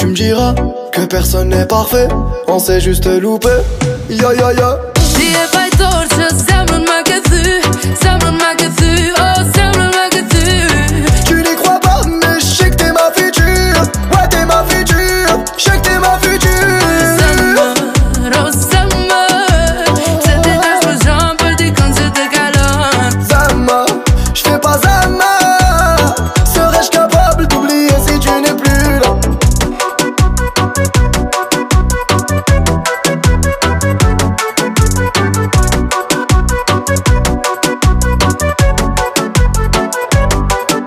tu me diras que personne n'est parfait, on s'est juste loupé. Ya ya ya. Ti e fajtor që zemrën ma ke thy, zemrën ma